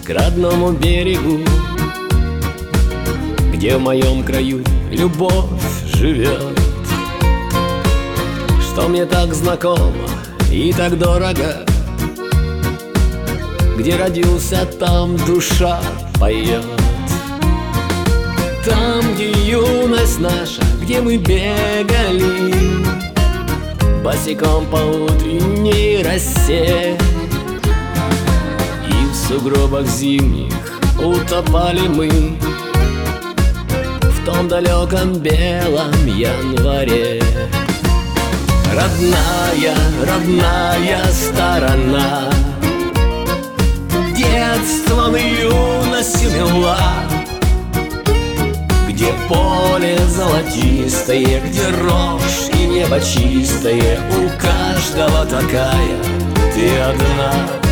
к родному берегу, где в моем краю любовь живет, что мне так знакомо и так дорого. Где родился, там душа поет. Там, где юность наша, где мы бегали босиком по утренней росе, и в сугробах зимних утопали мы в том далеком белом январе. Родная, родная сторона, детством и юностью мила, где поле золотистое, где рожь и небо чистое, у каждого такая, ты одна.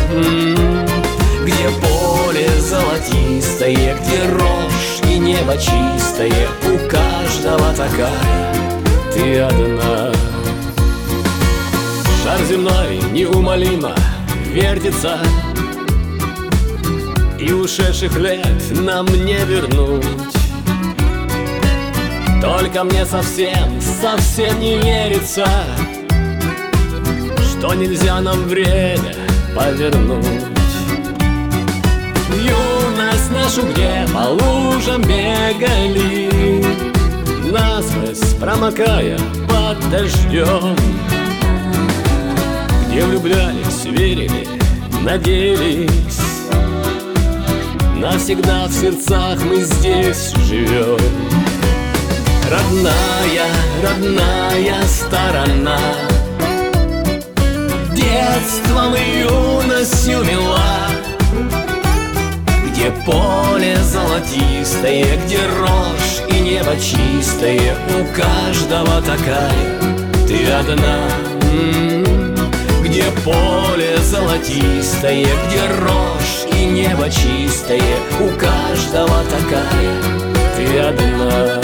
Где поле золотистое, где рожь и небо чистое, у каждого такая, ты одна. Шар земной неумолимо вертится, и ушедших лет нам не вернуть. Только мне совсем, совсем не верится, что нельзя нам время повернуть. Юность нашу, где по лужам бегали, насквозь промокая под дождем, где влюблялись, верили, надеялись, навсегда в сердцах мы здесь живем. Родная, родная сторона, детством и юностью мила, где поле золотистое, где рожь и небо чистое, у каждого такая, ты одна. Где поле золотистое, где рожь и небо чистое, у каждого такая, ты одна.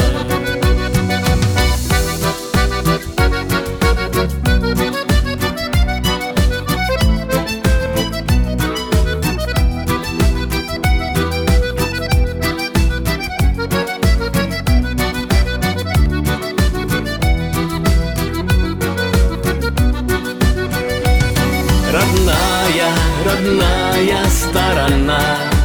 Родная, родная сторона,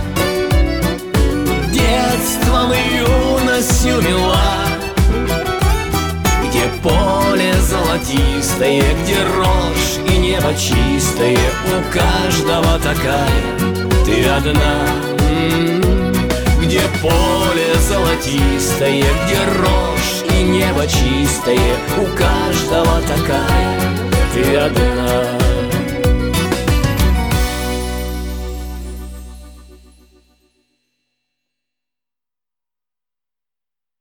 детством и юностью мила, где поле золотистое, где рожь и небо чистое, у каждого такая, ты одна. Где поле золотистое, где рожь и небо чистое, у каждого такая, ты одна.